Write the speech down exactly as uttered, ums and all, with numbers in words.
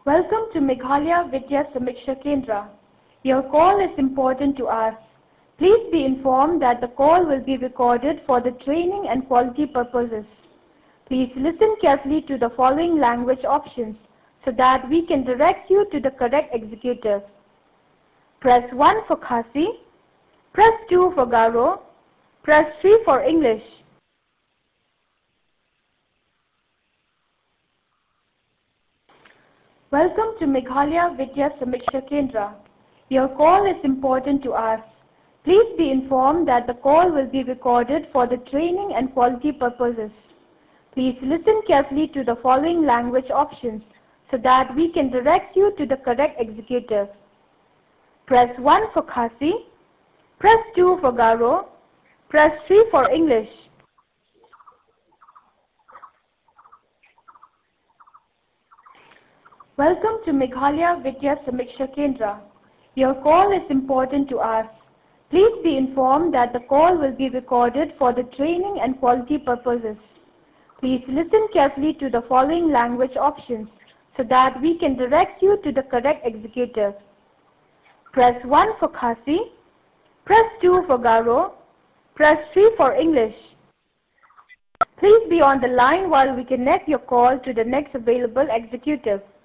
Welcome to Meghalaya Vidya Samiksha Kendra. Your call is important to us. Please be informed that the call will be recorded for the training and quality purposes. Please listen carefully to the following language options so that we can direct you to the correct executive. Press one for Khasi, press two for Garo, press three for English. Welcome to Meghalaya Vidya Samiksha Kendra. Your call is important to us. Please be informed that the call will be recorded for the training and quality purposes. Please listen carefully to the following language options so that we can direct you to the correct executive. Press one for Khasi, press two for Garo, press three for English. Welcome to Meghalaya Vidya Samiksha Kendra. Your call is important to us. Please be informed that the call will be recorded for the training and quality purposes. Please listen carefully to the following language options so that we can direct you to the correct executive. Press one for Khasi, press two for Garo, press three for English. Please be on the line while we connect your call to the next available executive.